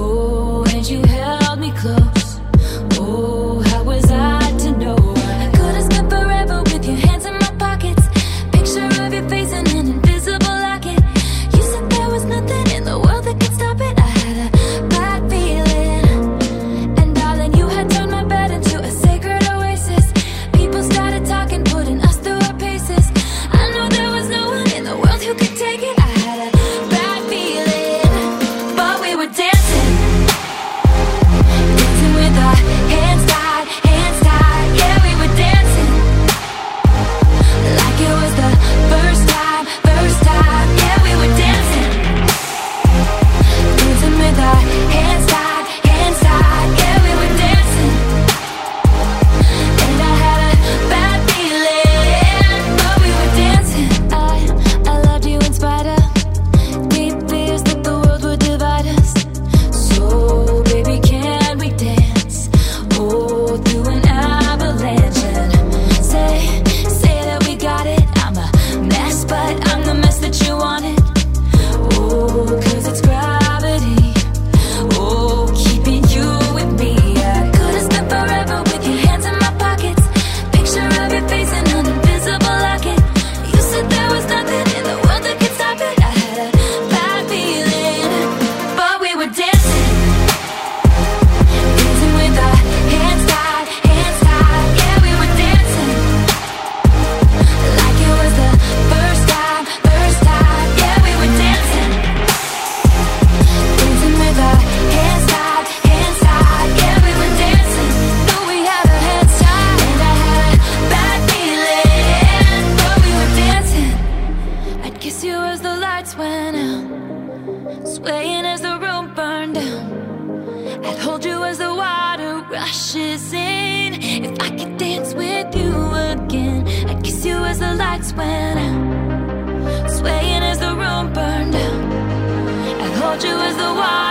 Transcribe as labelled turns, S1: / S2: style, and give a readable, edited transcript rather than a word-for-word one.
S1: Oh, and you held me close. Oh, how was I to know? I could have spent forever with your hands in my pockets. Picture of your face in an invisible locket. You said there was nothing in the world that could stop it. I had a bad feeling. And darling, you had turned my bed into a sacred oasis. People started talking, putting us through our paces. I knew there was no one in the world who could take it. I had a bad feeling, but we were dancing, dancing with our hands tied, yeah, we were dancing like it was the first time, yeah, we were dancing, dancing with our hands tied, yeah, we were dancing, and I had a bad feeling, but we were dancing. I loved you in spite of deep fears that the world would divide us. So baby, can we dance? Oh, through an avalanche, and say that we got it. I'm a mess, but I'm the mess that you wanted. Oh, 'cause it's gravity. Oh, keeping you with me. I could have spent forever with your hands in my pockets. Picture of your face in an invisible locket. You said there was nothing in the world that could stop it. I had a bad feeling, but we were dancing, dancing with our hands tied, yeah, we were dancing like it was the first time, yeah, we were dancing, dancing with our hands tied, yeah, we were dancing. Though we had our hands tied, and I had a bad feeling, but we were dancing. I'd kiss you as the lights went out, swaying as the room burned down. I'd hold you as the water rushes in. If I could dance with you again, I'd kiss you as the lights went out, swaying as the room burned down. I'd hold you as the water